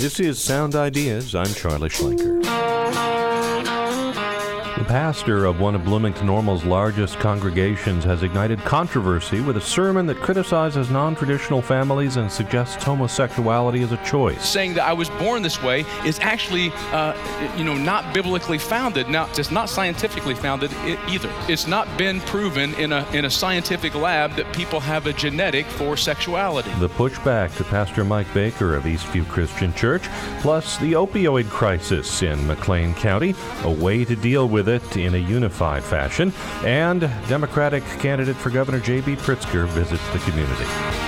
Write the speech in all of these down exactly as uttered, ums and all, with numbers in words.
This is Sound Ideas. I'm Charlie Schlenker. The pastor of one of Bloomington Normal's largest congregations has ignited controversy with a sermon that criticizes non-traditional families and suggests homosexuality as a choice. Saying that I was born this way is actually, uh, you know, not biblically founded. Now, it's not scientifically founded either. It's not been proven in a in a scientific lab that people have a genetic for sexuality. The pushback to Pastor Mike Baker of Eastview Christian Church, plus the opioid crisis in McLean County, a way to deal with it in a unified fashion, and Democratic candidate for Governor J B Pritzker visits the community.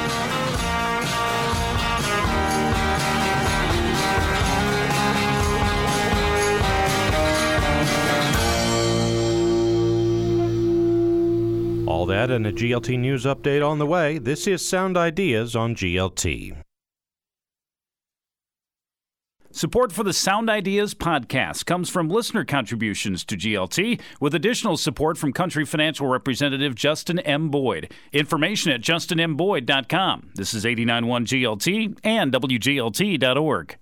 All that and a G L T News update on the way. This is Sound Ideas on G L T. Support for the Sound Ideas podcast comes from listener contributions to G L T, with additional support from Country Financial Representative Justin M. Boyd. Information at justin m boyd dot com. This is eighty-nine point one G L T and W G L T dot org.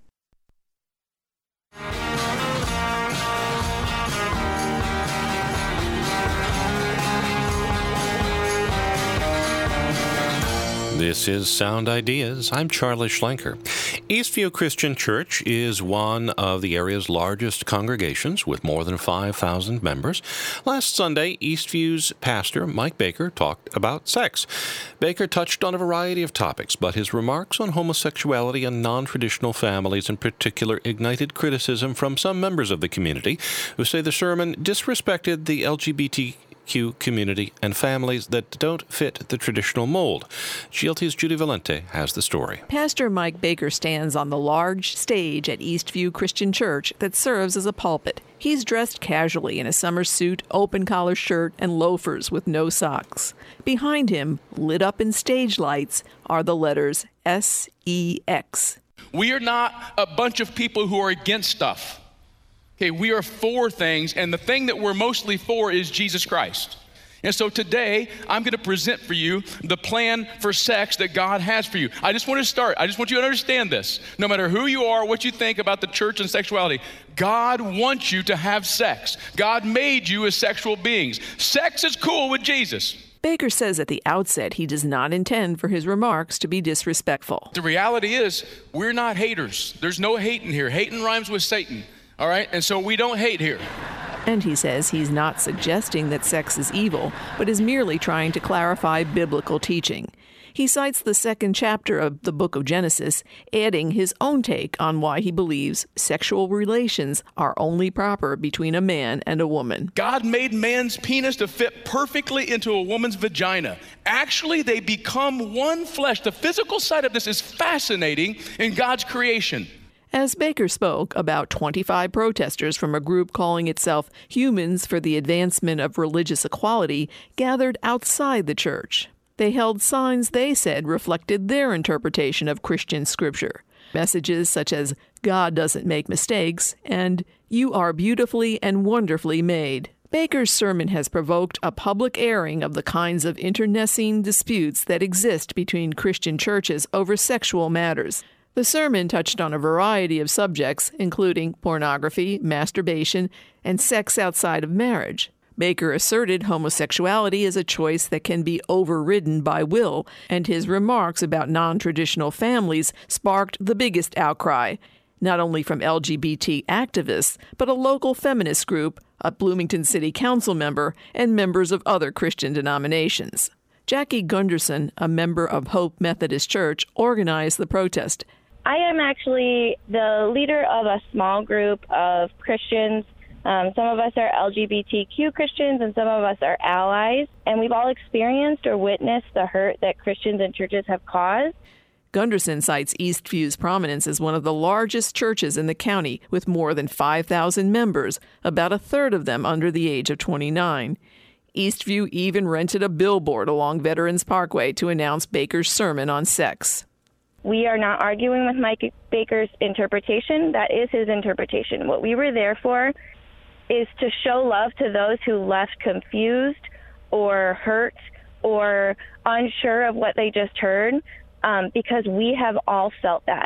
This is Sound Ideas. I'm Charlie Schlenker. Eastview Christian Church is one of the area's largest congregations with more than five thousand members. Last Sunday, Eastview's pastor, Mike Baker, talked about sex. Baker touched on a variety of topics, but his remarks on homosexuality and non-traditional families in particular ignited criticism from some members of the community who say the sermon disrespected the L G B T Q community and families that don't fit the traditional mold. G L T's Judy Valente has the story. Pastor Mike Baker stands on the large stage at Eastview Christian Church that serves as a pulpit. He's dressed casually in a summer suit, open collar shirt, and loafers with no socks. Behind him, lit up in stage lights, are the letters S E X. We are not a bunch of people who are against stuff. Okay, we are for things, and the thing that we're mostly for is Jesus Christ. And so today, I'm going to present for you the plan for sex that God has for you. I just want to start. I just want you to understand this. No matter who you are, what you think about the church and sexuality, God wants you to have sex. God made you as sexual beings. Sex is cool with Jesus. Baker says at the outset he does not intend for his remarks to be disrespectful. The reality is, we're not haters. There's no hating here. Hating rhymes with Satan. All right, and so we don't hate here. And he says he's not suggesting that sex is evil, but is merely trying to clarify biblical teaching. He cites the second chapter of the book of Genesis, adding his own take on why he believes sexual relations are only proper between a man and a woman. God made man's penis to fit perfectly into a woman's vagina. Actually, they become one flesh. The physical side of this is fascinating in God's creation. As Baker spoke, about twenty-five protesters from a group calling itself Humans for the Advancement of Religious Equality gathered outside the church. They held signs they said reflected their interpretation of Christian scripture. Messages such as, God doesn't make mistakes, and You are beautifully and wonderfully made. Baker's sermon has provoked a public airing of the kinds of internecine disputes that exist between Christian churches over sexual matters. The sermon touched on a variety of subjects, including pornography, masturbation, and sex outside of marriage. Baker asserted homosexuality is a choice that can be overridden by will, and his remarks about non-traditional families sparked the biggest outcry, not only from L G B T activists, but a local feminist group, a Bloomington City Council member, and members of other Christian denominations. Jackie Gunderson, a member of Hope Methodist Church, organized the protest. I am actually the leader of a small group of Christians. Um, some of us are L G B T Q Christians and some of us are allies. And we've all experienced or witnessed the hurt that Christians and churches have caused. Gunderson cites Eastview's prominence as one of the largest churches in the county with more than five thousand members, about a third of them under the age of twenty-nine. Eastview even rented a billboard along Veterans Parkway to announce Baker's sermon on sex. We are not arguing with Mike Baker's interpretation. That is his interpretation. What we were there for is to show love to those who left confused or hurt or unsure of what they just heard, um, because we have all felt that.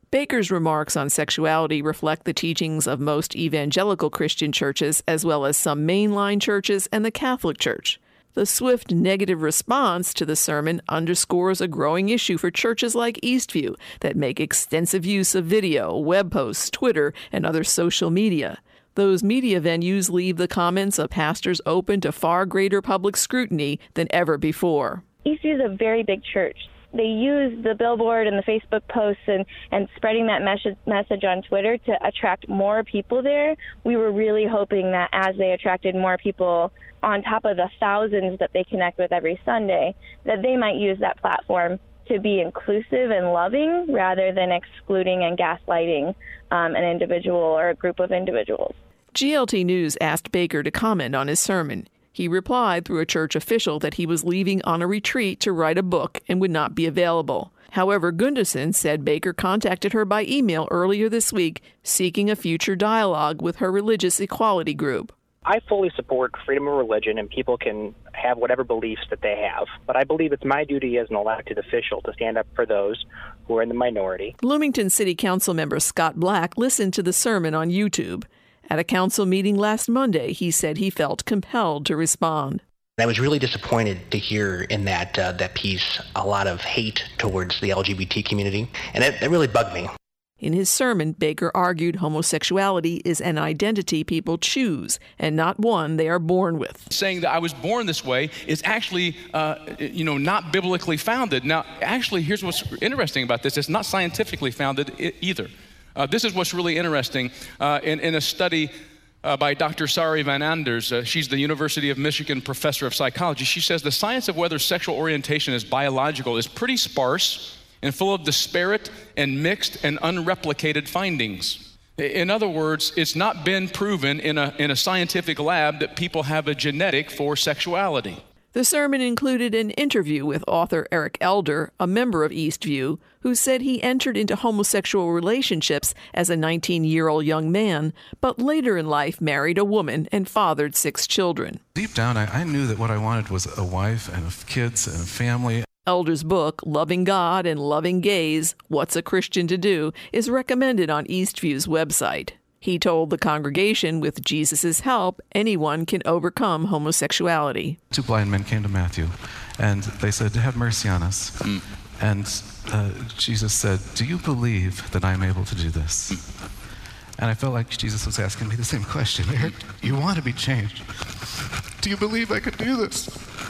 Baker's remarks on sexuality reflect the teachings of most evangelical Christian churches, as well as some mainline churches and the Catholic Church. The swift negative response to the sermon underscores a growing issue for churches like Eastview that make extensive use of video, web posts, Twitter, and other social media. Those media venues leave the comments of pastors open to far greater public scrutiny than ever before. Eastview is a very big church. They use the billboard and the Facebook posts and, and spreading that message, message on Twitter to attract more people there. We were really hoping that as they attracted more people on top of the thousands that they connect with every Sunday, that they might use that platform to be inclusive and loving rather than excluding and gaslighting um, an individual or a group of individuals. G L T News asked Baker to comment on his sermon. He replied through a church official that he was leaving on a retreat to write a book and would not be available. However, Gunderson said Baker contacted her by email earlier this week, seeking a future dialogue with her religious equality group. I fully support freedom of religion, and people can have whatever beliefs that they have. But I believe it's my duty as an elected official to stand up for those who are in the minority. Bloomington City Council member Scott Black listened to the sermon on YouTube. At a council meeting last Monday, he said he felt compelled to respond. I was really disappointed to hear in that uh, that piece a lot of hate towards the L G B T community, and that, that really bugged me. In his sermon, Baker argued homosexuality is an identity people choose and not one they are born with. Saying that I was born this way is actually, uh, you know, not biblically founded. Now, actually, here's what's interesting about this. It's not scientifically founded either. Uh, this is what's really interesting. Uh, in, in a study uh, by Doctor Sari Van Anders, uh, she's the University of Michigan professor of psychology, she says the science of whether sexual orientation is biological is pretty sparse and full of disparate and mixed and unreplicated findings. In other words, it's not been proven in a, in a scientific lab that people have a genetic for sexuality. The sermon included an interview with author Eric Elder, a member of Eastview, who said he entered into homosexual relationships as a nineteen-year-old young man, but later in life married a woman and fathered six children. Deep down, I, I knew that what I wanted was a wife and a kids and a family. Elder's book, Loving God and Loving Gays, What's a Christian to Do, is recommended on Eastview's website. He told the congregation with Jesus' help, anyone can overcome homosexuality. Two blind men came to Matthew, and they said, have mercy on us. Mm. And uh, Jesus said, do you believe that I'm able to do this? Mm. And I felt like Jesus was asking me the same question. Eric, you want to be changed. Do you believe I could do this?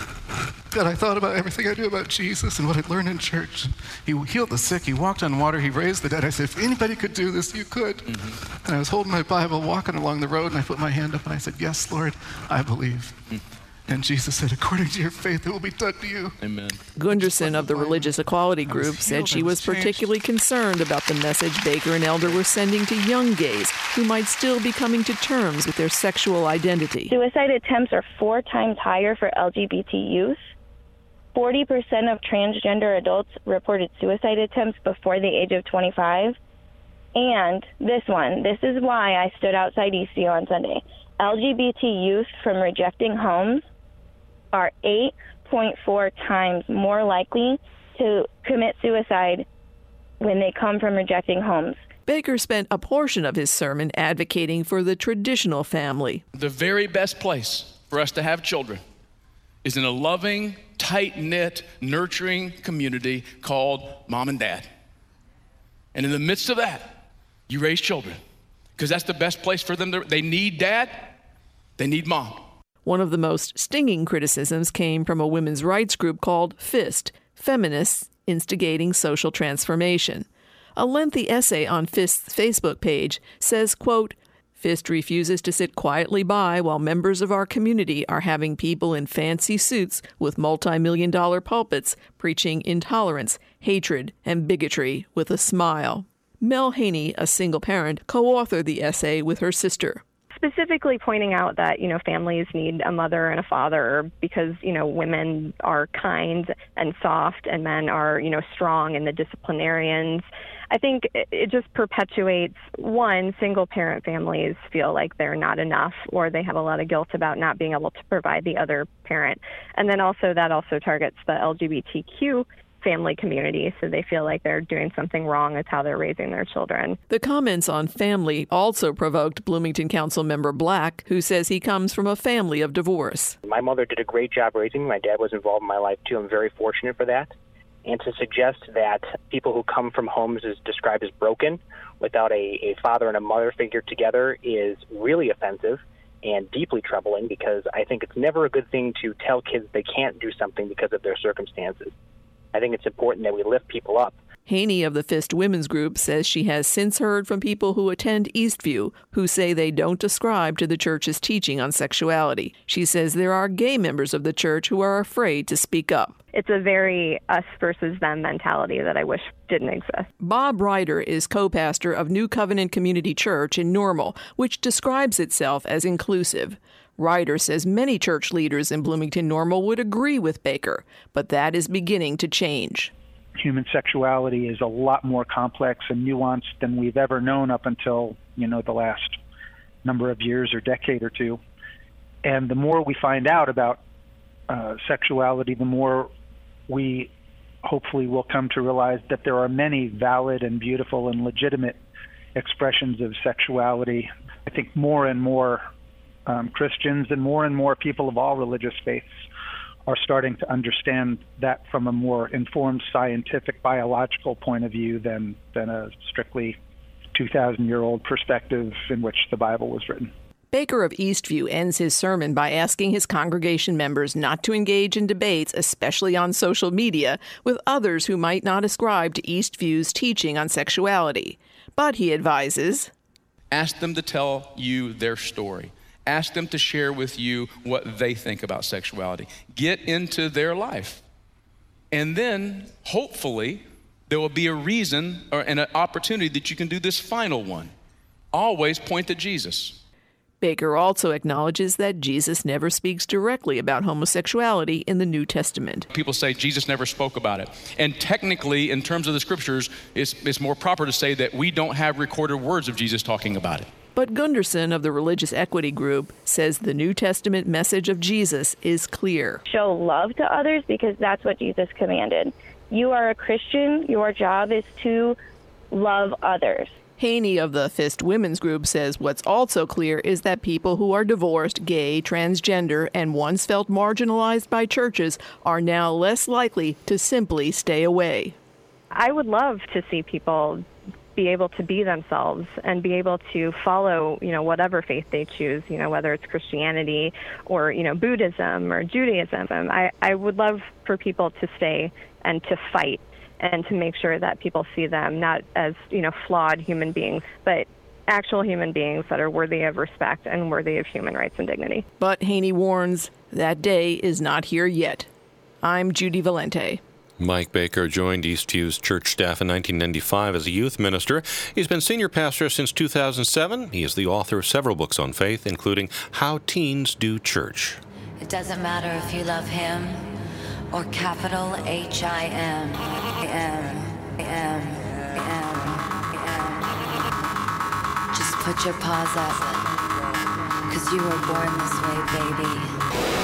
And I thought about everything I knew about Jesus and what I'd learned in church. He healed the sick, he walked on water, he raised the dead. I said, if anybody could do this, you could. Mm-hmm. And I was holding my Bible, walking along the road, and I put my hand up and I said, yes, Lord, I believe. Mm-hmm. And Jesus said, according to your faith, it will be done to you. Amen. Gunderson of the Religious Equality Group said she was particularly concerned about the message Baker and Elder were sending to young gays who might still be coming to terms with their sexual identity. Suicide attempts are four times higher for L G B T youth. forty percent of transgender adults reported suicide attempts before the age of twenty-five. And this one, this is why I stood outside Eastview on Sunday. L G B T youth from rejecting homes are eight point four times more likely to commit suicide when they come from rejecting homes. Baker spent a portion of his sermon advocating for the traditional family. The very best place for us to have children is in a loving, tight-knit, nurturing community called mom and dad. And in the midst of that, you raise children, because that's the best place for them. To, they need dad, they need mom. One of the most stinging criticisms came from a women's rights group called FIST, Feminists Instigating Social Transformation. A lengthy essay on FIST's Facebook page says, quote, FIST refuses to sit quietly by while members of our community are having people in fancy suits with multi-million dollar pulpits preaching intolerance, hatred, and bigotry with a smile. Mel Haney, a single parent, co-authored the essay with her sister. Specifically pointing out that, you know, families need a mother and a father because, you know, women are kind and soft and men are, you know, strong and the disciplinarians. I think it just perpetuates, one, single-parent families feel like they're not enough or they have a lot of guilt about not being able to provide the other parent. And then also that also targets the L G B T Q family community, so they feel like they're doing something wrong with how they're raising their children. The comments on family also provoked Bloomington Council member Black, who says he comes from a family of divorce. My mother did a great job raising me. My dad was involved in my life, too. I'm very fortunate for that. And to suggest that people who come from homes is described as broken without a, a father and a mother figure together is really offensive and deeply troubling, because I think it's never a good thing to tell kids they can't do something because of their circumstances. I think it's important that we lift people up. Haney of the Fist Women's Group says she has since heard from people who attend Eastview who say they don't ascribe to the church's teaching on sexuality. She says there are gay members of the church who are afraid to speak up. It's a very us versus them mentality that I wish didn't exist. Bob Ryder is co-pastor of New Covenant Community Church in Normal, which describes itself as inclusive. Ryder says many church leaders in Bloomington Normal would agree with Baker, but that is beginning to change. Human sexuality is a lot more complex and nuanced than we've ever known up until, you know, the last number of years or decade or two. And the more we find out about uh, sexuality, the more we hopefully will come to realize that there are many valid and beautiful and legitimate expressions of sexuality. I think more and more um, Christians and more and more people of all religious faiths are starting to understand that from a more informed scientific biological point of view than, than a strictly two thousand year old perspective in which the Bible was written. Baker of Eastview ends his sermon by asking his congregation members not to engage in debates, especially on social media, with others who might not ascribe to Eastview's teaching on sexuality. But he advises, ask them to tell you their story. Ask them to share with you what they think about sexuality. Get into their life. And then, hopefully, there will be a reason or an opportunity that you can do this final one. Always point to Jesus. Baker also acknowledges that Jesus never speaks directly about homosexuality in the New Testament. People say Jesus never spoke about it. And technically, in terms of the scriptures, it's, it's more proper to say that we don't have recorded words of Jesus talking about it. But Gunderson of the Religious Equity Group says the New Testament message of Jesus is clear. Show love to others because that's what Jesus commanded. You are a Christian. Your job is to love others. Haney of the Fist Women's Group says what's also clear is that people who are divorced, gay, transgender, and once felt marginalized by churches are now less likely to simply stay away. I would love to see people be able to be themselves and be able to follow, you know, whatever faith they choose, you know, whether it's Christianity or, you know, Buddhism or Judaism. I, I would love for people to stay and to fight and to make sure that people see them not as, you know, flawed human beings, but actual human beings that are worthy of respect and worthy of human rights and dignity. But Haney warns that day is not here yet. I'm Judy Valente. Mike Baker joined Eastview's church staff in nineteen ninety-five as a youth minister. He's been senior pastor since two thousand seven. He is the author of several books on faith, including How Teens Do Church. It doesn't matter if you love him or capital H I M. M. M. M. M. Just put your paws up, 'cause you were born this way, baby.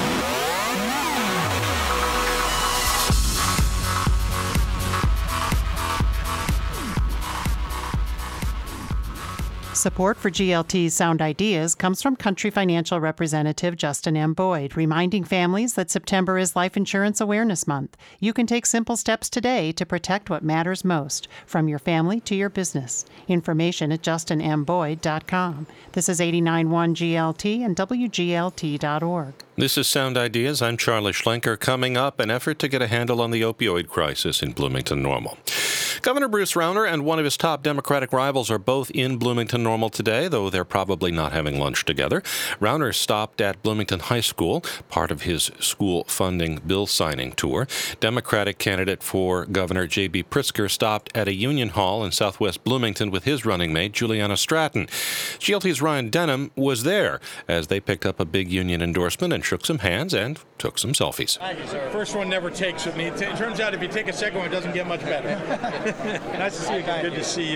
Support for G L T's Sound Ideas comes from Country Financial Representative Justin M. Boyd, reminding families that September is Life Insurance Awareness Month. You can take simple steps today to protect what matters most, from your family to your business. Information at justin m boyd dot com. This is eighty-nine point one G L T and W G L T dot org. This is Sound Ideas. I'm Charlie Schlenker. Coming up, an effort to get a handle on the opioid crisis in Bloomington Normal. Governor Bruce Rauner and one of his top Democratic rivals are both in Bloomington Normal today, though they're probably not having lunch together. Rauner stopped at Bloomington High School, part of his school funding bill signing tour. Democratic candidate for Governor J B. Pritzker stopped at a union hall in southwest Bloomington with his running mate, Juliana Stratton. G L T's Ryan Denham was there as they picked up a big union endorsement and shook some hands and took some selfies. Thank you, sir. First one never takes with me. It turns out if you take a second one, it doesn't get much better. Nice to see you guys. Good to see you.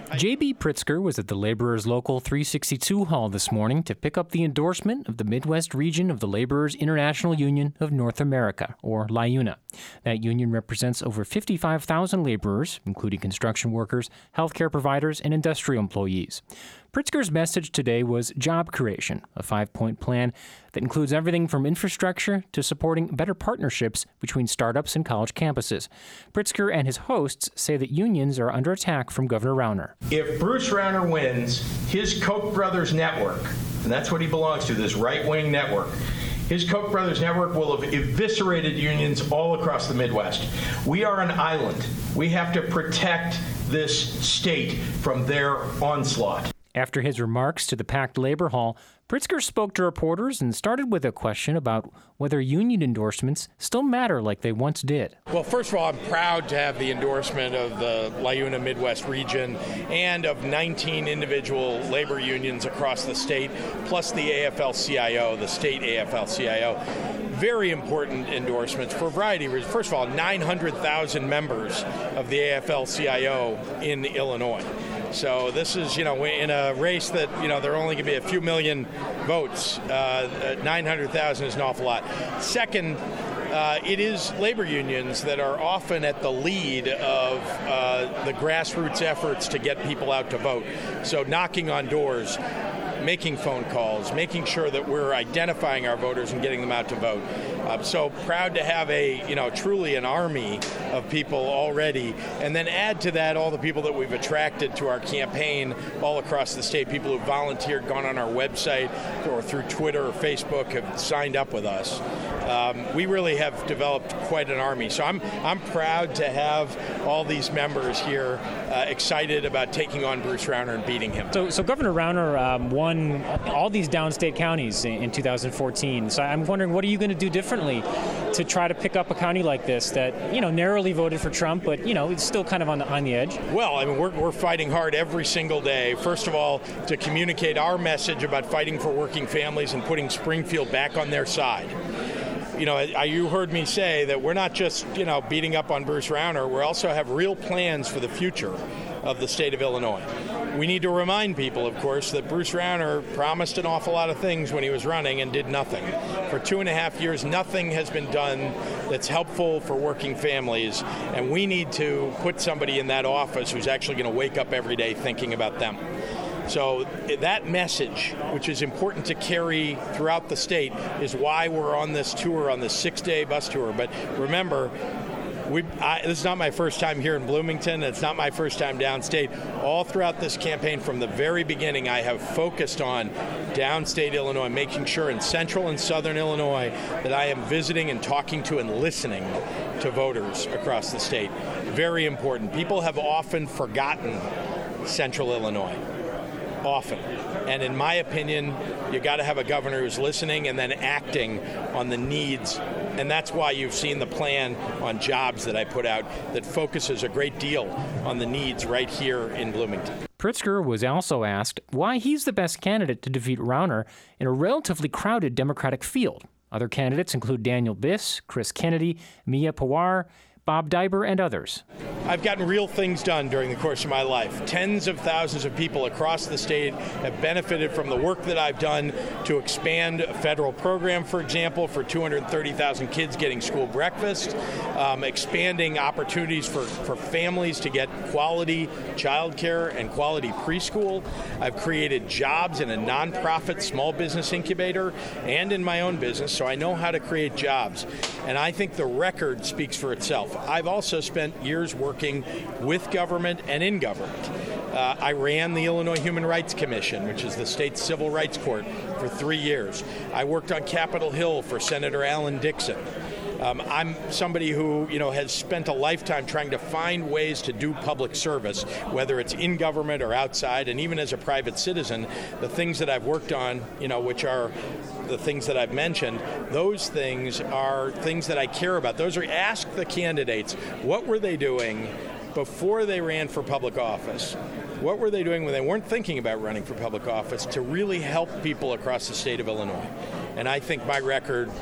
J B Pritzker was at the Laborers Local three sixty-two Hall this morning to pick up the endorsement of the Midwest region of the Laborers International Union of North America, or L I U N A. That union represents over fifty-five thousand laborers, including construction workers, healthcare providers, and industrial employees. Pritzker's message today was job creation, a five-point plan that includes everything from infrastructure to supporting better partnerships between startups and college campuses. Pritzker and his hosts say that unions are under attack from Governor Rauner. If Bruce Rauner wins, his Koch brothers network, and that's what he belongs to, this right-wing network, his Koch brothers network will have eviscerated unions all across the Midwest. We are an island. We have to protect this state from their onslaught. After his remarks to the packed Labor Hall, Pritzker spoke to reporters and started with a question about whether union endorsements still matter like they once did. Well, first of all, I'm proud to have the endorsement of the L I U N A Midwest region and of nineteen individual labor unions across the state, plus the A F L C I O, the state A F L C I O. Very important endorsements for a variety of reasons. First of all, nine hundred thousand members of the A F L C I O in Illinois. So this is, you know, in a race that, you know, there are only going to be a few million votes. Uh, nine hundred thousand is an awful lot. Second, uh, it is labor unions that are often at the lead of uh, the grassroots efforts to get people out to vote. So knocking on doors, making phone calls, making sure that we're identifying our voters and getting them out to vote. Uh, so proud to have a, you know, truly an army of people already, and then add to that all the people that we've attracted to our campaign all across the state, people who volunteered, gone on our website or through Twitter or Facebook, have signed up with us. Um, we really have developed quite an army. So I'm I'm proud to have all these members here uh, excited about taking on Bruce Rauner and beating him. So, so Governor Rauner um, won all these downstate counties in, in two thousand fourteen. So I'm wondering, what are you going to do differently to try to pick up a county like this that, you know, narrowly voted for Trump, but, you know, it's still kind of on the on the edge? Well, I mean, we're we're fighting hard every single day. First of all, to communicate our message about fighting for working families and putting Springfield back on their side. You know, you heard me say that we're not just, you know, beating up on Bruce Rauner. We also have real plans for the future of the state of Illinois. We need to remind people, of course, that Bruce Rauner promised an awful lot of things when he was running and did nothing. For two and a half years, nothing has been done that's helpful for working families, and we need to put somebody in that office who's actually going to wake up every day thinking about them. So that message, which is important to carry throughout the state, is why we're on this tour, on this six-day bus tour. But remember, we, I, this is not my first time here in Bloomington. It's not my first time downstate. All throughout this campaign, from the very beginning, I have focused on downstate Illinois, making sure in central and southern Illinois that I am visiting and talking to and listening to voters across the state. Very important. People have often forgotten central Illinois. Often. And in my opinion, you got to have a governor who's listening and then acting on the needs. And that's why you've seen the plan on jobs that I put out that focuses a great deal on the needs right here in Bloomington. Pritzker was also asked why he's the best candidate to defeat Rauner in a relatively crowded Democratic field. Other candidates include Daniel Biss, Chris Kennedy, Mia Pawar, Bob Diber, and others. I've gotten real things done during the course of my life. Tens of thousands of people across the state have benefited from the work that I've done to expand a federal program, for example, for two hundred thirty thousand kids getting school breakfast, um, expanding opportunities for, for families to get quality childcare and quality preschool. I've created jobs in a nonprofit small business incubator and in my own business, so I know how to create jobs. And I think the record speaks for itself. I've also spent years working with government and in government. Uh, I ran the Illinois Human Rights Commission, which is the state's civil rights court, for three years. I worked on Capitol Hill for Senator Alan Dixon. Um, I'm somebody who, you know, has spent a lifetime trying to find ways to do public service, whether it's in government or outside, and even as a private citizen, the things that I've worked on, you know, which are the things that I've mentioned, those things are things that I care about. Those are, ask the candidates, what were they doing before they ran for public office? What were they doing when they weren't thinking about running for public office to really help people across the state of Illinois? And I think my record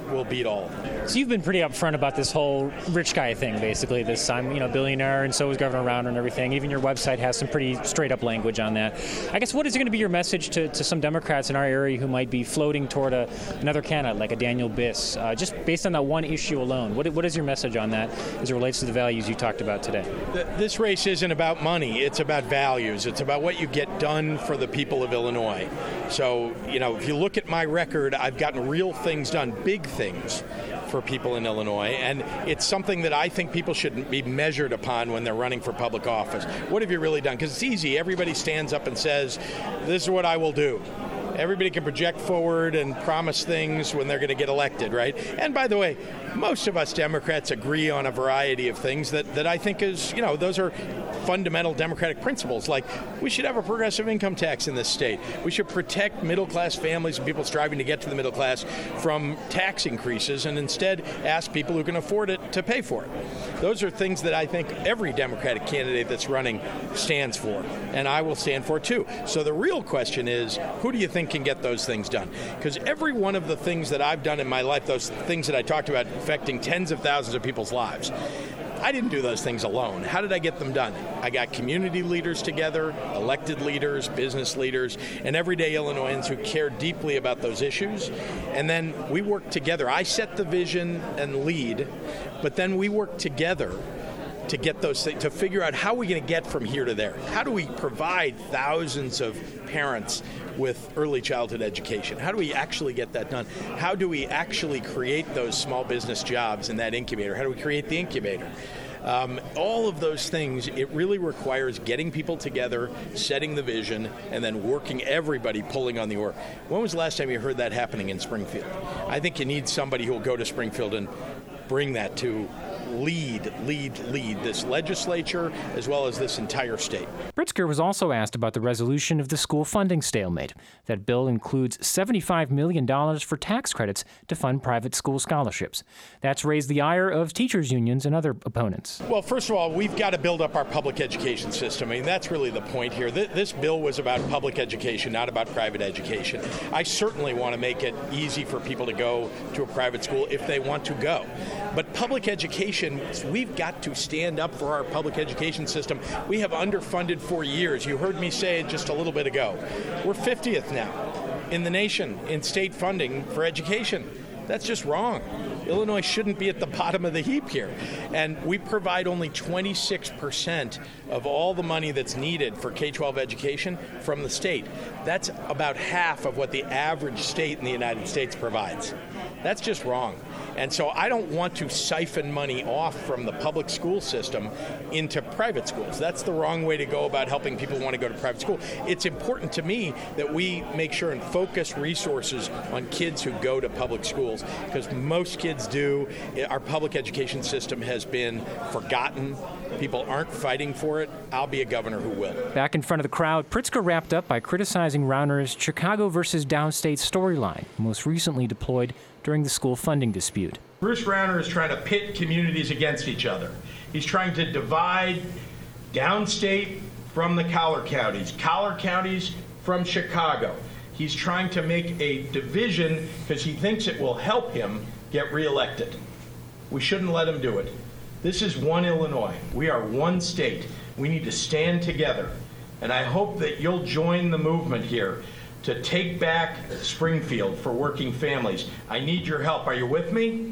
will beat all. So you've been pretty upfront about this whole rich guy thing, basically. This I'm, you know, billionaire, and so is Governor Rauner and everything. Even your website has some pretty straight-up language on that. I guess what is going to be your message to, to some Democrats in our area who might be floating toward a, another candidate like a Daniel Biss, uh, just based on that one issue alone? What what is your message on that as it relates to the values you talked about today? This race isn't about money. It's about values. It's about what you get done for the people of Illinois. So, you know, if you look at my record, I've gotten real things done, big things for people in Illinois, and it's something that I think people should be measured upon when they're running for public office. What have you really done? Because it's easy. Everybody stands up and says, this is what I will do. Everybody can project forward and promise things when they're going to get elected, right? And by the way, most of us Democrats agree on a variety of things that, that I think is, you know, those are fundamental Democratic principles. Like, we should have a progressive income tax in this state. We should protect middle-class families and people striving to get to the middle class from tax increases and instead ask people who can afford it to pay for it. Those are things that I think every Democratic candidate that's running stands for, and I will stand for too. So the real question is, who do you think can get those things done? Because every one of the things that I've done in my life, those things that I talked about affecting tens of thousands of people's lives, I didn't do those things alone. How did I get them done? I got community leaders together, elected leaders, business leaders, and everyday Illinoisans who care deeply about those issues. And then we worked together. I set the vision and lead, but then we worked together to get those things, to figure out how we're going to get from here to there. How do we provide thousands of parents with early childhood education? How do we actually get that done? How do we actually create those small business jobs in that incubator? How do we create the incubator? Um, all of those things, it really requires getting people together, setting the vision, and then working, everybody pulling on the oar. When was the last time you heard that happening in Springfield? I think you need somebody who will go to Springfield and bring that to lead, lead, lead this legislature as well as this entire state. Pritzker was also asked about the resolution of the school funding stalemate. That bill includes seventy-five million dollars for tax credits to fund private school scholarships. That's raised the ire of teachers' unions and other opponents. Well, first of all, we've got to build up our public education system. I mean, that's really the point here. This bill was about public education, not about private education. I certainly want to make it easy for people to go to a private school if they want to go. But public education, we've got to stand up for our public education system. We have underfunded for years. You heard me say it just a little bit ago. We're fiftieth now in the nation in state funding for education. That's just wrong. Illinois shouldn't be at the bottom of the heap here. And we provide only twenty-six percent of all the money that's needed for K twelve education from the state. That's about half of what the average state in the United States provides. That's just wrong. And so I don't want to siphon money off from the public school system into private schools. That's the wrong way to go about helping people who want to go to private school. It's important to me that we make sure and focus resources on kids who go to public schools, because most kids do. Our public education system has been forgotten. People aren't fighting for it. I'll be a governor who will. Back in front of the crowd, Pritzker wrapped up by criticizing Rauner's Chicago versus downstate storyline, most recently deployed during the school funding dispute. Bruce Rauner is trying to pit communities against each other. He's trying to divide downstate from the collar counties, collar counties from Chicago. He's trying to make a division because he thinks it will help him get reelected. We shouldn't let him do it. This is one Illinois. We are one state. We need to stand together. And I hope that you'll join the movement here to take back Springfield for working families. I need your help. Are you with me?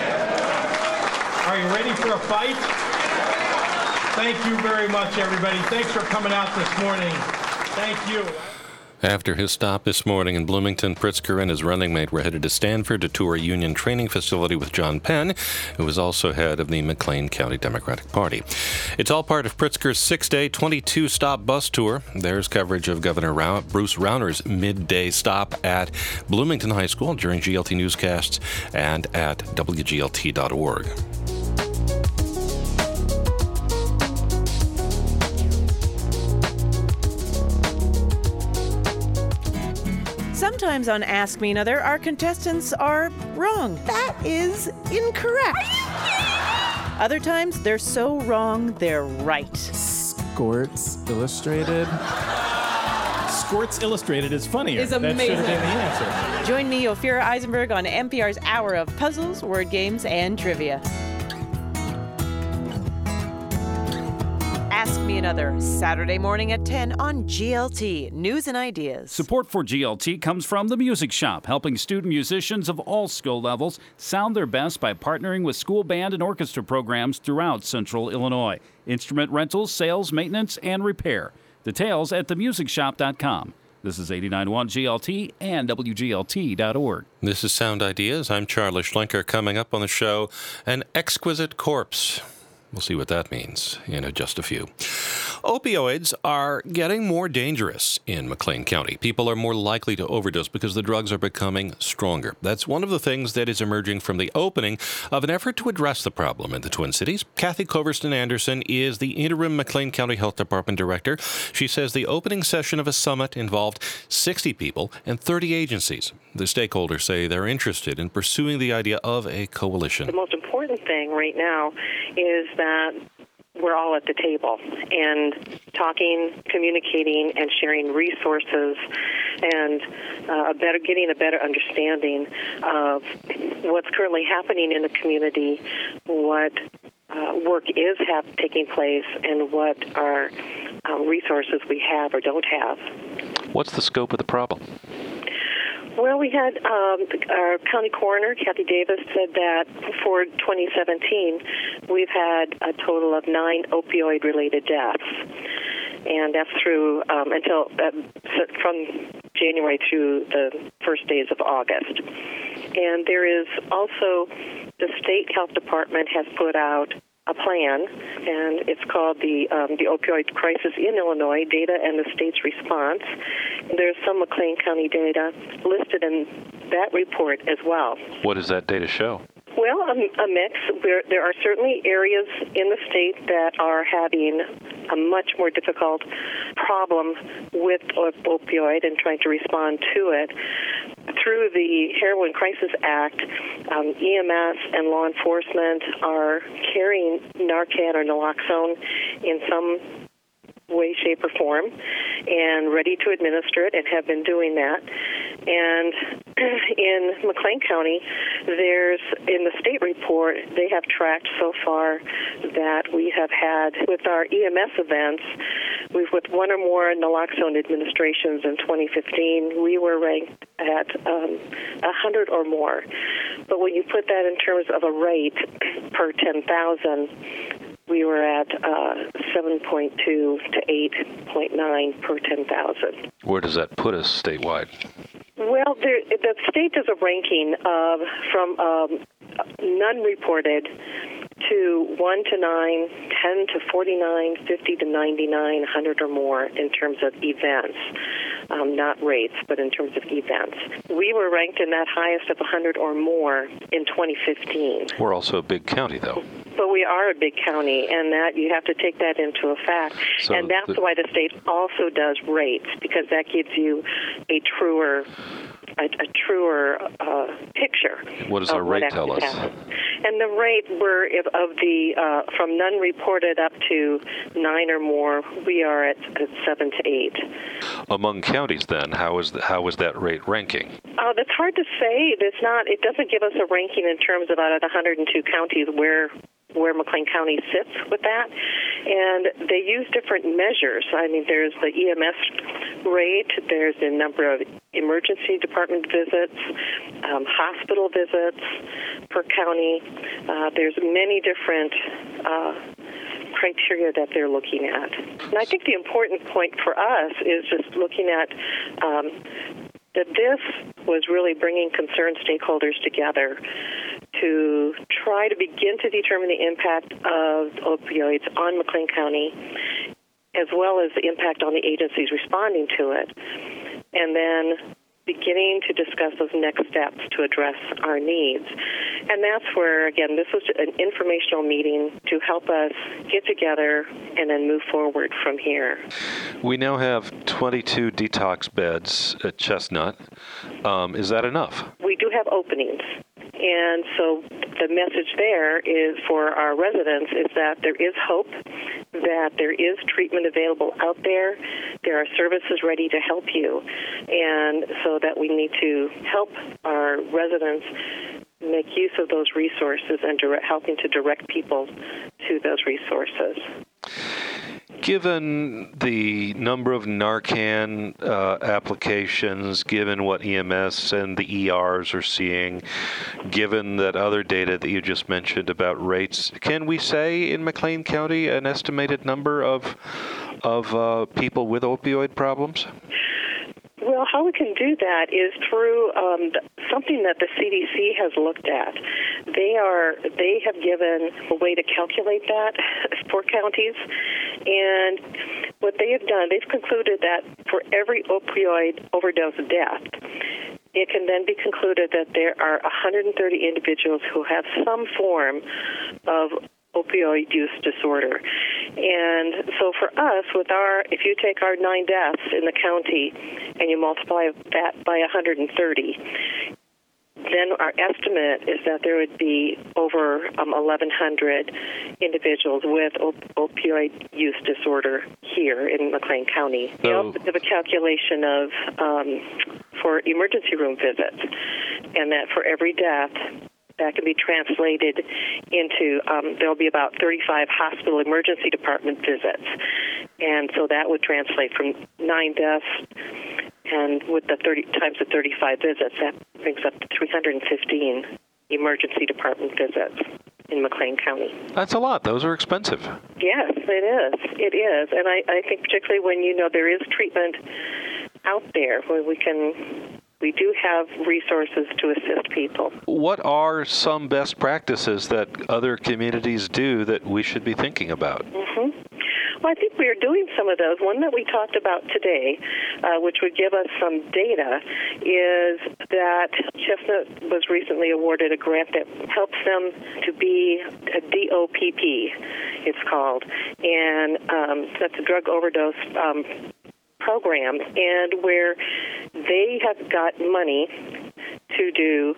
Are you ready for a fight? Thank you very much, everybody. Thanks for coming out this morning. Thank you. After his stop this morning in Bloomington, Pritzker and his running mate were headed to Stanford to tour a union training facility with John Penn, who was also head of the McLean County Democratic Party. It's all part of Pritzker's six-day, twenty-two-stop bus tour. There's coverage of Governor Rau- Bruce Rauner's midday stop at Bloomington High School during G L T newscasts and at W G L T dot org. Sometimes on Ask Me Another, our contestants are wrong. That is incorrect. Other times, they're so wrong, they're right. Sports Illustrated. Sports Illustrated is funnier. Is That should amazing. have been the answer. Join me, Ophira Eisenberg, on N P R's Hour of Puzzles, Word Games, and Trivia. Ask Me Another, Saturday morning at ten on G L T, News and Ideas. Support for G L T comes from The Music Shop, helping student musicians of all skill levels sound their best by partnering with school band and orchestra programs throughout Central Illinois. Instrument rentals, sales, maintenance, and repair. Details at the music shop dot com. This is eighty-nine point one G L T and W G L T dot org. This is Sound Ideas. I'm Charlie Schlenker. Coming up on the show, an exquisite corpse. We'll see what that means in just a few. Opioids are getting more dangerous in McLean County. People are more likely to overdose because the drugs are becoming stronger. That's one of the things that is emerging from the opening of an effort to address the problem in the Twin Cities. Kathy Coverston Anderson is the interim McLean County Health Department director. She says the opening session of a summit involved sixty people and thirty agencies. The stakeholders say they're interested in pursuing the idea of a coalition. The most important thing right now is that we're all at the table and talking, communicating, and sharing resources and uh, a better, getting a better understanding of what's currently happening in the community, what uh, work is have, taking place, and what our um, resources we have or don't have. What's the scope of the problem? Well, we had um, our county coroner, Kathy Davis, said that for twenty seventeen, we've had a total of nine opioid-related deaths, and that's through um, until uh, from January through the first days of August. And there is also the state health department has put out a plan, and it's called the um, the Opioid Crisis in Illinois, Data and the State's Response. There's some McLean County data listed in that report as well. What does that data show? Well, a, a mix. There, there are certainly areas in the state that are having a much more difficult problem with op- opioid and trying to respond to it. Through the Heroin Crisis Act, um, E M S and law enforcement are carrying Narcan or naloxone in some way, shape, or form, and ready to administer it, and have been doing that. And in McLean County, there's, in the state report, they have tracked so far that we have had, with our E M S events, we've with one or more naloxone administrations in twenty fifteen, we were ranked at um, one hundred or more. But when you put that in terms of a rate per ten thousand, we were at uh, seven point two to eight point nine per ten thousand. Where does that put us statewide? Well, there, the state does a ranking of from um, none reported to one to nine, ten to forty-nine, fifty to ninety-nine, one hundred or more in terms of events, um, not rates, but in terms of events. We were ranked in that highest of one hundred or more in twenty fifteen. We're also a big county, though. But we are a big county, and that you have to take that into a fact. So and that's the, why the state also does rates, because that gives you a truer a, a truer uh, picture. What does our rate tell us? Happen. And the rate were if, of the uh, from none reported up to nine or more, we are at, at seven to eight. Among counties, then, how is the, how is that rate ranking? Uh, that's hard to say. It's not. It doesn't give us a ranking in terms of out of the one hundred two counties where. where McLean County sits with that, and they use different measures. I mean, there's the E M S rate, there's the number of emergency department visits, um, hospital visits per county. Uh, there's many different uh, criteria that they're looking at. And I think the important point for us is just looking at um, that this was really bringing concerned stakeholders together to try to begin to determine the impact of opioids on McLean County, as well as the impact on the agencies responding to it, and then beginning to discuss those next steps to address our needs. And that's where, again, this was an informational meeting to help us get together and then move forward from here. We now have twenty-two detox beds at Chestnut. Um, is that enough? We do have openings. And so the message there is for our residents is that there is hope, that there is treatment available out there. There are services ready to help you, and so that we need to help our residents make use of those resources and dire- helping to direct people to those resources. Given the number of Narcan uh, applications, given what E M S and the E Rs are seeing, given that other data that you just mentioned about rates, can we say in McLean County an estimated number of of uh, people with opioid problems? Well, how we can do that is through um, something that the C D C has looked at. They are they have given a way to calculate that for counties, and what they have done, they've concluded that for every opioid overdose death, it can then be concluded that there are one hundred thirty individuals who have some form of opioid use disorder. And so for us, with our, if you take our nine deaths in the county and you multiply that by one hundred thirty, then our estimate is that there would be over um, eleven hundred individuals with op- opioid use disorder here in McLean County. We So, also have a calculation of um, for emergency room visits, and that for every death, that can be translated into, um, there will be about thirty-five hospital emergency department visits. And so that would translate from nine deaths, and with the thirty times the thirty-five visits, that brings up to three hundred fifteen emergency department visits in McLean County. That's a lot. Those are expensive. Yes, it is. It is. And I, I think particularly when you know there is treatment out there where we can... We do have resources to assist people. What are some best practices that other communities do that we should be thinking about? Mm-hmm. Well, I think we are doing some of those. One that we talked about today, uh, which would give us some data, is that Chestnut was recently awarded a grant that helps them to be a D O P P, it's called, and um, that's a drug overdose um program, and where they have got money to do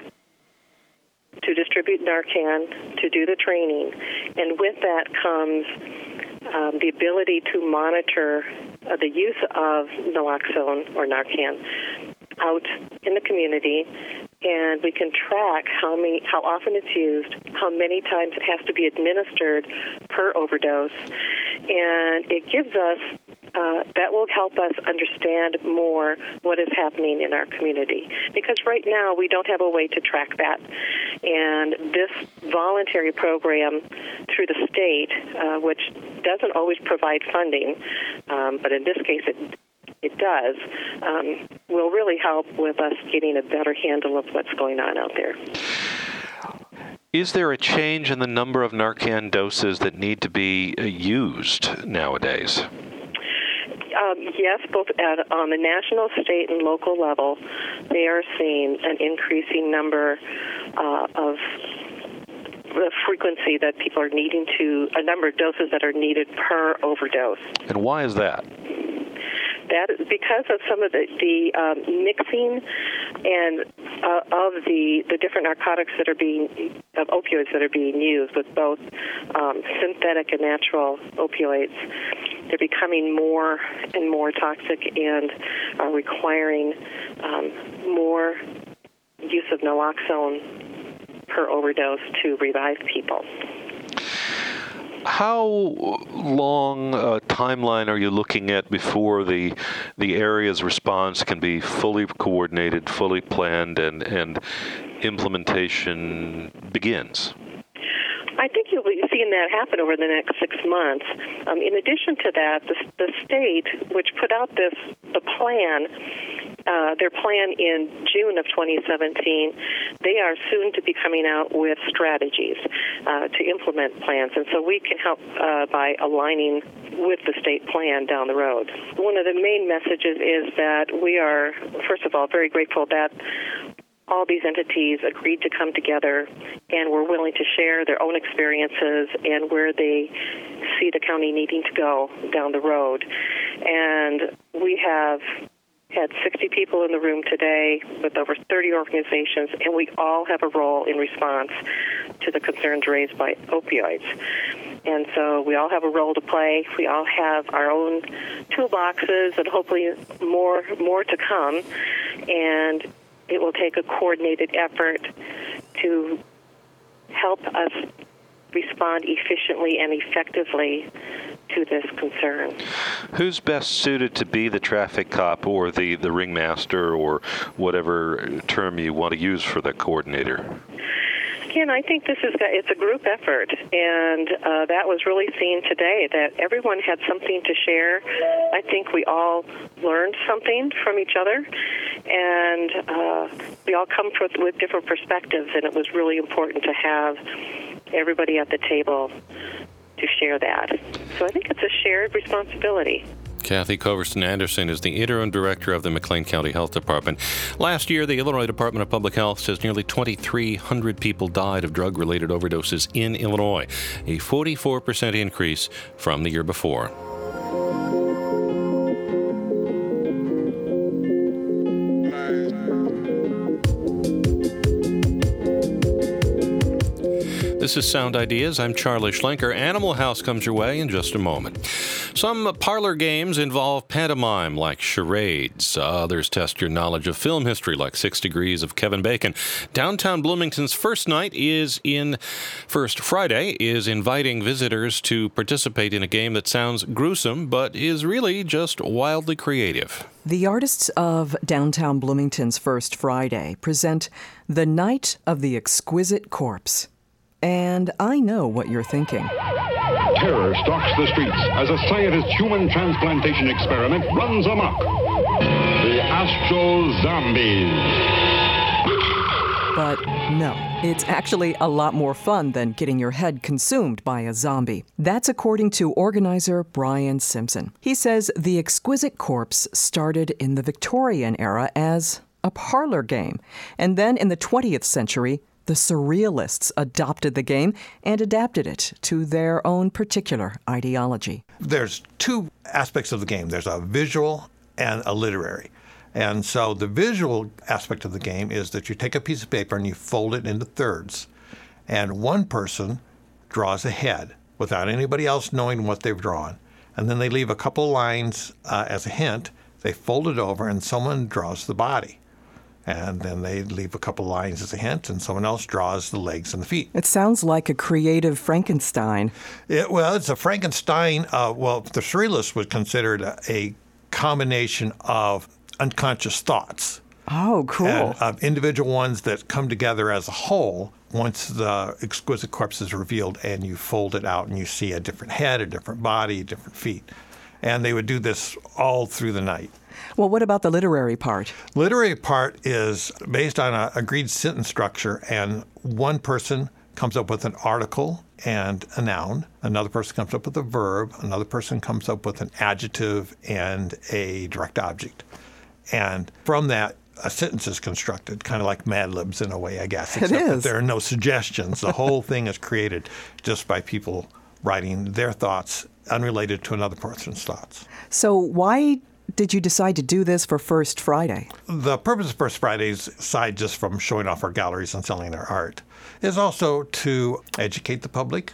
to distribute Narcan, to do the training, and with that comes um, the ability to monitor uh, the use of naloxone or Narcan out in the community, and we can track how many, how often it's used, how many times it has to be administered per overdose, and it gives us Uh, that will help us understand more what is happening in our community. Because right now we don't have a way to track that. And this voluntary program through the state, uh, which doesn't always provide funding, um, but in this case it it does, um, will really help with us getting a better handle of what's going on out there. Is there a change in the number of Narcan doses that need to be uh, used nowadays? Um, yes, both at, on the national, state, and local level, they are seeing an increasing number uh, of the frequency that people are needing to, a number of doses that are needed per overdose. And why is that? That is because of some of the, the um, mixing and uh, of the, the different narcotics that are being, of opioids that are being used with both um, synthetic and natural opioids. They're becoming more and more toxic and are requiring um, more use of naloxone per overdose to revive people. How long a timeline are you looking at before the the area's response can be fully coordinated, fully planned, and, and implementation begins? I think you'll be seeing that happen over the next six months. Um, in addition to that, the, the state, which put out this the plan, uh, their plan in June of twenty seventeen, they are soon to be coming out with strategies uh, to implement plans, and so we can help uh, by aligning with the state plan down the road. One of the main messages is that we are, first of all, very grateful that all these entities agreed to come together and were willing to share their own experiences and where they see the county needing to go down the road. And we have had sixty people in the room today with over thirty organizations, and we all have a role in response to the concerns raised by opioids. And so we all have a role to play. We all have our own toolboxes and hopefully more more to come. And it will take a coordinated effort to help us respond efficiently and effectively to this concern. Who's best suited to be the traffic cop or the, the ringmaster or whatever term you want to use for the coordinator? Again, I think this is it's a group effort, and uh, that was really seen today, that everyone had something to share. I think we all learned something from each other, and uh, we all come with, with different perspectives, and it was really important to have everybody at the table to share that. So I think it's a shared responsibility. Kathy Coverston Anderson is the interim director of the McLean County Health Department. Last year, the Illinois Department of Public Health says nearly twenty-three hundred people died of drug-related overdoses in Illinois, a forty-four percent increase from the year before. This is Sound Ideas. I'm Charlie Schlenker. Animal House comes your way in just a moment. Some parlor games involve pantomime, like charades. Others test your knowledge of film history, like Six Degrees of Kevin Bacon. Downtown Bloomington's First Night is in First Friday is inviting visitors to participate in a game that sounds gruesome, but is really just wildly creative. The artists of Downtown Bloomington's First Friday present The Night of the Exquisite Corpse. And I know what you're thinking. Terror stalks the streets as a scientist's human transplantation experiment runs amok. The Astro Zombies. But no, it's actually a lot more fun than getting your head consumed by a zombie. That's according to organizer Brian Simpson. He says the Exquisite Corpse started in the Victorian era as a parlor game, and then in the twentieth century, the Surrealists adopted the game and adapted it to their own particular ideology. There's two aspects of the game. There's a visual and a literary. And so the visual aspect of the game is that you take a piece of paper and you fold it into thirds. And one person draws a head without anybody else knowing what they've drawn. And then they leave a couple lines uh, as a hint. They fold it over and someone draws the body. And then they leave a couple lines as a hint, and someone else draws the legs and the feet. It sounds like a creative Frankenstein. It, well, it's a Frankenstein. Uh, well, the Surrealists would consider it a, a combination of unconscious thoughts. Oh, cool. And of individual ones that come together as a whole once the Exquisite Corpse is revealed, and you fold it out and you see a different head, a different body, different feet. And they would do this all through the night. Well, what about the literary part? Literary part is based on an agreed sentence structure, and one person comes up with an article and a noun. Another person comes up with a verb. Another person comes up with an adjective and a direct object. And from that, a sentence is constructed, kind of like Mad Libs in a way, I guess. It is. That there are no suggestions. The whole thing is created just by people writing their thoughts unrelated to another person's thoughts. So why did you decide to do this for First Friday? The purpose of First Fridays, aside just from showing off our galleries and selling our art, is also to educate the public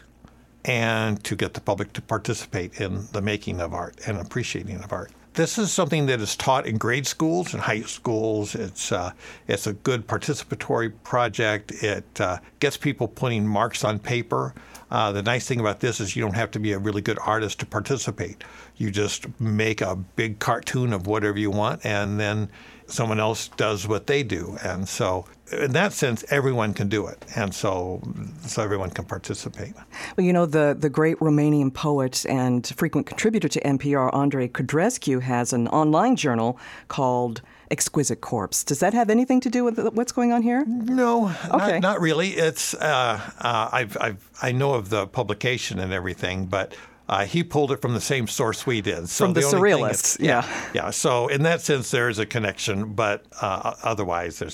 and to get the public to participate in the making of art and appreciating of art. This is something that is taught in grade schools and high schools. It's uh, it's a good participatory project. It uh, gets people putting marks on paper. Uh, the nice thing about this is you don't have to be a really good artist to participate. You just make a big cartoon of whatever you want, and then someone else does what they do. And so in that sense, everyone can do it. And so so everyone can participate. Well, you know, the, the great Romanian poet and frequent contributor to N P R, Andrei Codrescu, has an online journal called Exquisite Corpse. Does that have anything to do with what's going on here? No, okay. not, not really. It's uh, uh, I've, I've, I know of the publication and everything, but uh, he pulled it from the same source we did. So from the, the Surrealists, yeah, yeah. Yeah, so in that sense, there is a connection, but uh, otherwise there's none.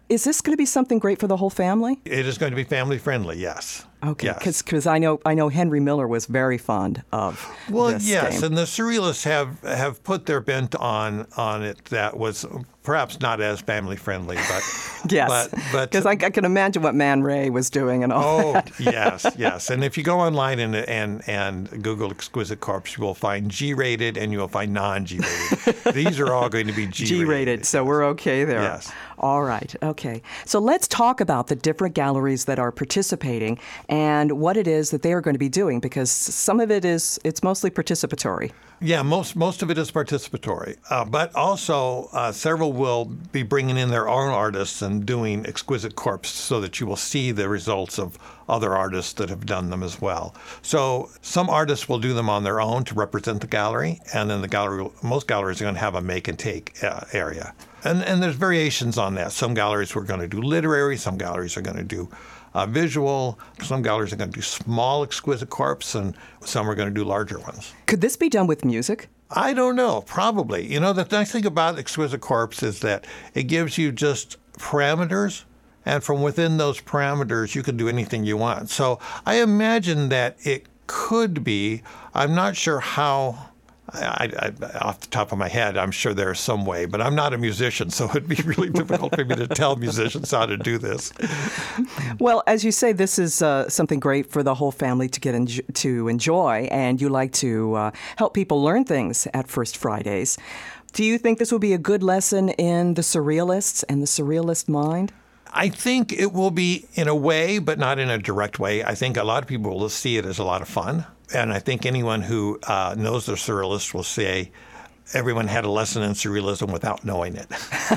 Is this going to be something great for the whole family? It is going to be family friendly, yes. Okay, yes. because I know I know Henry Miller was very fond of well, this yes, game. and the Surrealists have, have put their bent on on it that was perhaps not as family friendly, but yes, but because I, I can imagine what Man Ray was doing and all oh, that. yes, yes, and if you go online and and and Google Exquisite Corpse, you will find G-rated and you will find non-G-rated. These are all going to be G-rated. G-rated, so we're okay there. Yes. All right, okay. So let's talk about the different galleries that are participating and what it is that they are going to be doing, because some of it is, it's mostly participatory. Yeah, most most of it is participatory, uh, but also uh, several will be bringing in their own artists and doing Exquisite Corpse so that you will see the results of other artists that have done them as well. So some artists will do them on their own to represent the gallery, and then the gallery, most galleries are going to have a make and take uh, area. And, and there's variations on that. Some galleries are going to do literary, some galleries are going to do uh, visual, some galleries are going to do small Exquisite Corpse, and some are going to do larger ones. Could this be done with music? I don't know, probably. You know, the nice thing about Exquisite Corpse is that it gives you just parameters, and from within those parameters, you can do anything you want. So I imagine that it could be, I'm not sure how, I, I, off the top of my head, I'm sure there's some way, but I'm not a musician, so it'd be really difficult for me to tell musicians how to do this. Well, as you say, this is uh, something great for the whole family to get en- to enjoy, and you like to uh, help people learn things at First Fridays. Do you think this will be a good lesson in the Surrealists and the Surrealist mind? I think it will be in a way, but not in a direct way. I think a lot of people will see it as a lot of fun. And I think anyone who uh, knows the Surrealists will say everyone had a lesson in Surrealism without knowing it.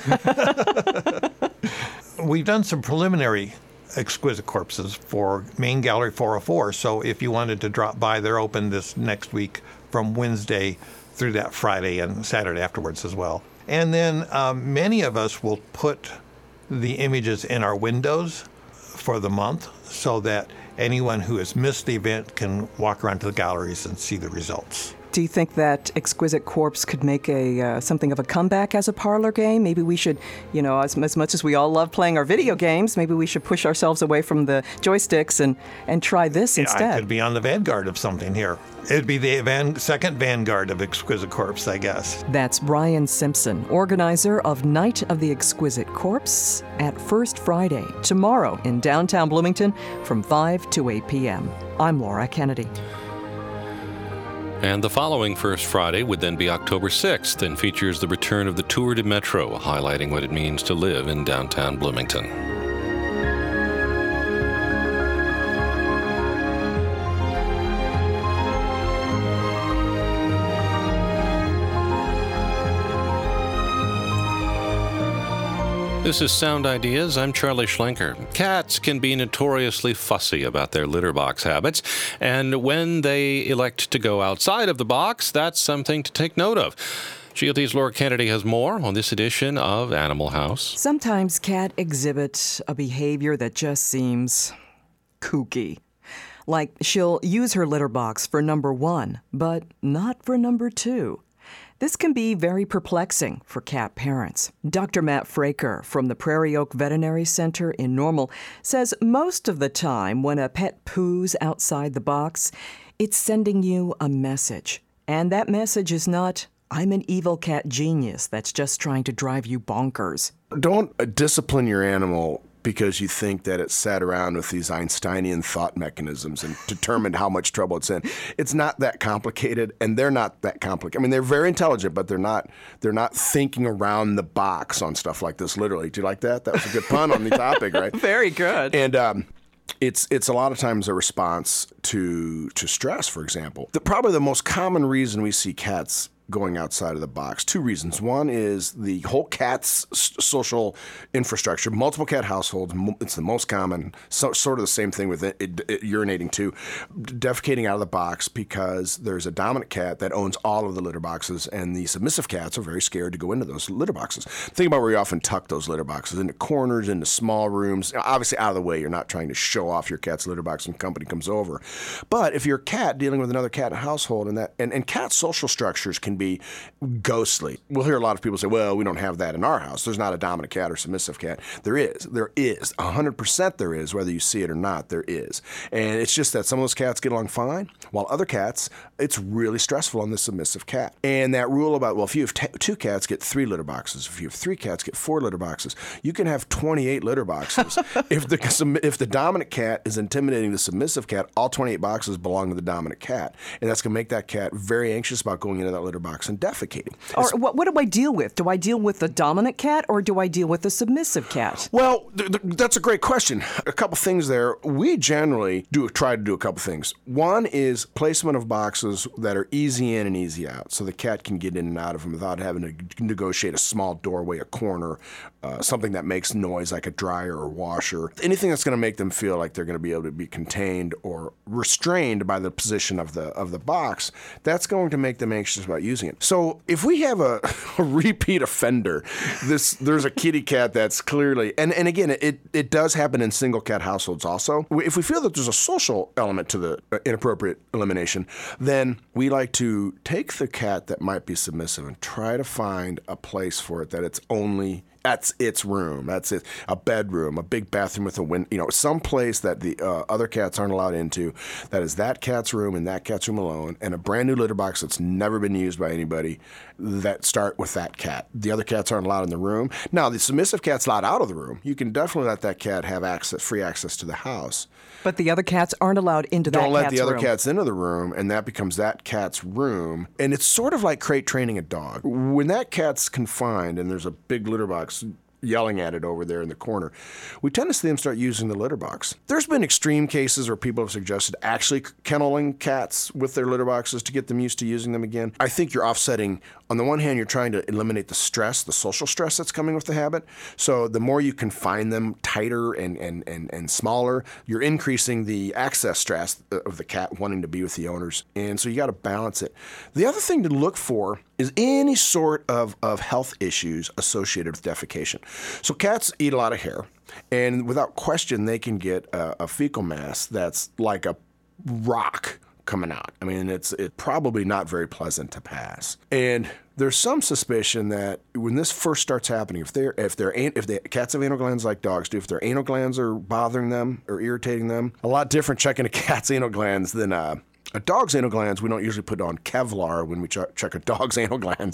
We've done some preliminary Exquisite Corpses for Main Gallery four oh four. So if you wanted to drop by, they're open this next week from Wednesday through that Friday and Saturday afterwards as well. And then um, many of us will put the images in our windows for the month so that anyone who has missed the event can walk around to the galleries and see the results. Do you think that Exquisite Corpse could make a uh, something of a comeback as a parlor game? Maybe we should, you know, as, as much as we all love playing our video games, maybe we should push ourselves away from the joysticks and, and try this Yeah, instead. I could be on the vanguard of something here. It'd be the van, second vanguard of Exquisite Corpse, I guess. That's Brian Simpson, organizer of Night of the Exquisite Corpse at First Friday, tomorrow in downtown Bloomington from five to eight p.m. I'm Laura Kennedy. And the following First Friday would then be October sixth and features the return of the Tour de Metro, highlighting what it means to live in downtown Bloomington. This is Sound Ideas. I'm Charlie Schlenker. Cats can be notoriously fussy about their litter box habits, and when they elect to go outside of the box, that's something to take note of. G L T's Laura Kennedy has more on this edition of Animal House. Sometimes cats exhibit a behavior that just seems kooky. Like she'll use her litter box for number one, but not for number two. This can be very perplexing for cat parents. Doctor Matt Fraker from the Prairie Oak Veterinary Center in Normal says most of the time when a pet poos outside the box, it's sending you a message. And that message is not, I'm an evil cat genius that's just trying to drive you bonkers. Don't uh, discipline your animal because you think that it sat around with these Einsteinian thought mechanisms and determined how much trouble it's in. It's not that complicated, and they're not that complicated. I mean, they're very intelligent, but they're not they're not thinking around the box on stuff like this, literally. Do you like that? That was a good pun on the topic, right? Very good. And um, it's it's a lot of times a response to to stress, for example. The, probably the most common reason we see cats going outside of the box. Two reasons. One is the whole cat's social infrastructure. Multiple cat households, it's the most common. So, sort of the same thing with it, it, it, urinating too. Defecating out of the box because there's a dominant cat that owns all of the litter boxes, and the submissive cats are very scared to go into those litter boxes. Think about where you often tuck those litter boxes, into corners, into small rooms. Obviously out of the way. You're not trying to show off your cat's litter box when company comes over. But if you're a cat dealing with another cat in a household, and that and, and cat social structures can be ghostly. We'll hear a lot of people say, well, we don't have that in our house. There's not a dominant cat or submissive cat. There is. There is. one hundred percent there is, whether you see it or not, there is. And it's just that some of those cats get along fine, while other cats, it's really stressful on the submissive cat. And that rule about, well, if you have t- two cats, get three litter boxes. If you have three cats, get four litter boxes. You can have twenty-eight litter boxes. if the if the dominant cat is intimidating the submissive cat, all twenty-eight boxes belong to the dominant cat. And that's going to make that cat very anxious about going into that litter box and defecating. Or what, what do I deal with? Do I deal with the dominant cat or do I deal with the submissive cat? Well, th- th- that's a great question. A couple things there. We generally do try to do a couple things. One is placement of boxes that are easy in and easy out, so the cat can get in and out of them without having to negotiate a small doorway, a corner, uh, something that makes noise like a dryer or washer, anything that's going to make them feel like they're going to be able to be contained or restrained by the position of the of the box. That's going to make them anxious about using it. So if we have a, a repeat offender, this there's a kitty cat that's clearly, and, and again, it, it does happen in single cat households also. If we feel that there's a social element to the inappropriate elimination, then we like to take the cat that might be submissive and try to find a place for it that it's only That's its room. That's it. A bedroom, a big bathroom with a window, you know, some place that the uh, other cats aren't allowed into. That is that cat's room and that cat's room alone, and a brand new litter box that's never been used by anybody that start with that cat. The other cats aren't allowed in the room. Now, the submissive cat's allowed out of the room. You can definitely let that cat have access, free access to the house. But the other cats aren't allowed into that cat's room. Don't let the other cats into the room, and that becomes that cat's room. And it's sort of like crate training a dog. When that cat's confined and there's a big litter box yelling at it over there in the corner, we tend to see them start using the litter box. There's been extreme cases where people have suggested actually kenneling cats with their litter boxes to get them used to using them again. I think you're offsetting, on the one hand, you're trying to eliminate the stress, the social stress that's coming with the habit. So the more you confine them tighter and, and, and, and smaller, you're increasing the access stress of the cat wanting to be with the owners. And so you got to balance it. The other thing to look for is any sort of, of health issues associated with defecation. So cats eat a lot of hair, and without question, they can get a, a fecal mass that's like a rock coming out. I mean, it's it's probably not very pleasant to pass. And there's some suspicion that when this first starts happening, if they're if they're if the cats have anal glands like dogs do, if their anal glands are bothering them or irritating them, a lot different checking a cat's anal glands than uh, a dog's anal glands. We don't usually put on Kevlar when we ch- check a dog's anal glands.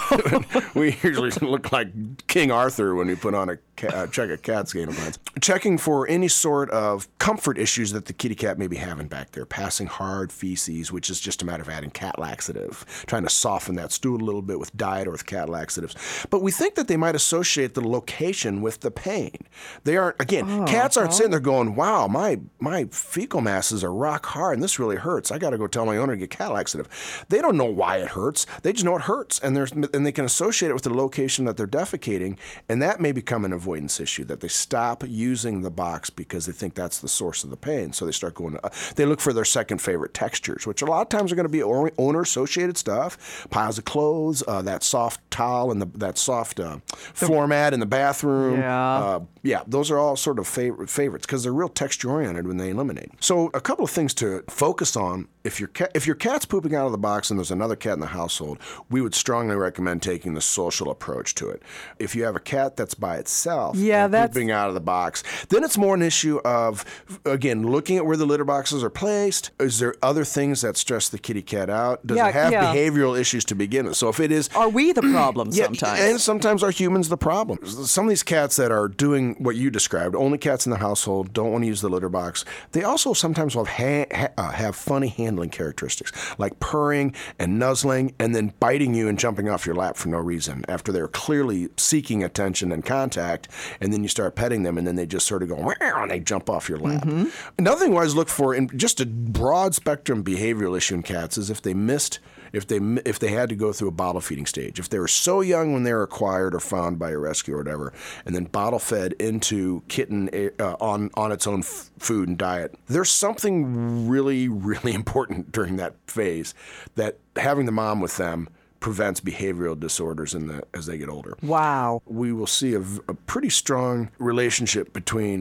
We usually look like King Arthur when we put on a ca- uh, check a cat's anal glands. Checking for any sort of comfort issues that the kitty cat may be having back there. Passing hard feces, which is just a matter of adding cat laxative. Trying to soften that stool a little bit with diet or with cat laxatives. But we think that they might associate the location with the pain. They aren't, again, oh, cats aren't oh. sitting there going, wow, my, my fecal masses are rock hard and this really hurts. I got to go tell my owner to get cat laxative. They don't know why it hurts. They just know it hurts, and there's and they can associate it with the location that they're defecating, and that may become an avoidance issue, that they stop using the box because they think that's the source of the pain. So they start going, uh, they look for their second favorite textures, which a lot of times are going to be owner-associated stuff, piles of clothes, uh, that soft towel and the, that soft uh, floor mat in the bathroom. Yeah. Uh, yeah, those are all sort of favorite favorites because they're real texture-oriented when they eliminate. So a couple of things to focus on. If your cat, if your cat's pooping out of the box and there's another cat in the household, we would strongly recommend taking the social approach to it. If you have a cat that's by itself yeah, and that's... pooping out of the box, then it's more an issue of, again, looking at where the litter boxes are placed. Is there other things that stress the kitty cat out? Does yeah, it have yeah. behavioral issues to begin with? So if it is... Are we the problem yeah, sometimes? And sometimes are humans the problem? Some of these cats that are doing what you described, only cats in the household, don't want to use the litter box, they also sometimes will have, ha- uh, have funny handling characteristics, like purring and nuzzling and then biting you and jumping off your lap for no reason after they're clearly seeking attention and contact, and then you start petting them and then they just sort of go, wow, and they jump off your lap. Mm-hmm. Another thing I always look for in just a broad spectrum behavioral issue in cats is if they missed If they if they had to go through a bottle feeding stage, if they were so young when they were acquired or found by a rescue or whatever, and then bottle fed into kitten uh, on on its own f- food and diet, there's something really really important during that phase that having the mom with them prevents behavioral disorders in the as they get older. Wow. We will see a, a pretty strong relationship between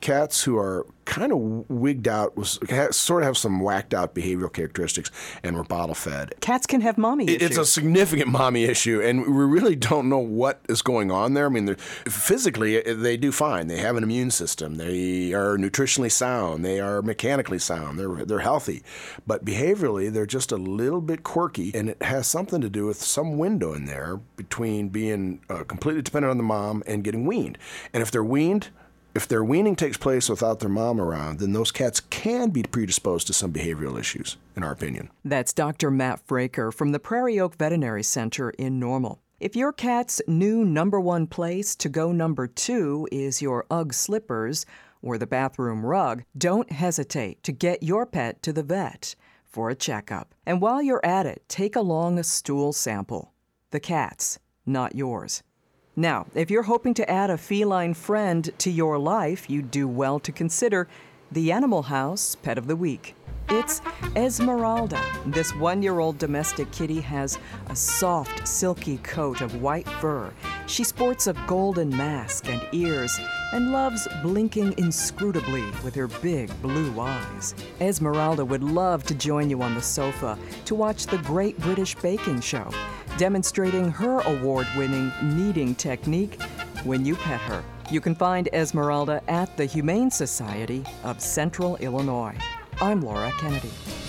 cats who are kind of wigged out, was sort of have some whacked out behavioral characteristics, and were bottle fed. Cats can have mommy issues. It's a significant mommy issue, and we really don't know what is going on there. I mean, physically, they do fine. They have an immune system. They are nutritionally sound. They are mechanically sound. They're they're healthy. But behaviorally, they're just a little bit quirky, and it has something to do with some window in there between being uh, completely dependent on the mom and getting weaned. And if they're weaned, If their weaning takes place without their mom around, then those cats can be predisposed to some behavioral issues, in our opinion. That's Doctor Matt Fraker from the Prairie Oak Veterinary Center in Normal. If your cat's new number one place to go number two is your Ugg slippers or the bathroom rug, don't hesitate to get your pet to the vet for a checkup. And while you're at it, take along a stool sample. The cat's, not yours. Now, if you're hoping to add a feline friend to your life, you do well to consider the Animal House Pet of the Week. It's Esmeralda. This one-year-old domestic kitty has a soft, silky coat of white fur. She sports a golden mask and ears and loves blinking inscrutably with her big blue eyes. Esmeralda would love to join you on the sofa to watch the Great British Baking Show, demonstrating her award-winning kneading technique when you pet her. You can find Esmeralda at the Humane Society of Central Illinois. I'm Laura Kennedy.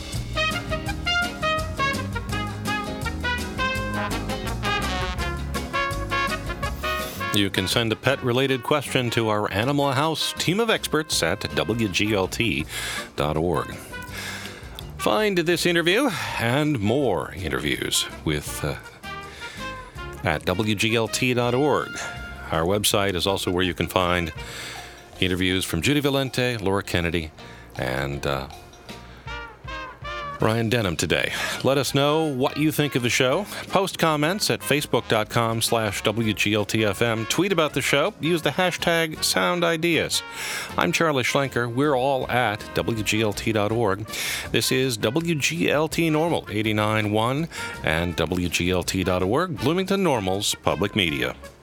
You can send a pet-related question to our Animal House team of experts at W G L T dot org. Find this interview and more interviews with uh, at W G L T dot org. Our website is also where you can find interviews from Judy Valente, Laura Kennedy, and uh, Ryan Denham today. Let us know what you think of the show. Post comments at facebook.com slash WGLTFM. Tweet about the show. Use the hashtag SoundIdeas. I'm Charlie Schlenker. We're all at W G L T dot org. This is W G L T Normal eighty-nine point one and W G L T dot org, Bloomington Normal's public media.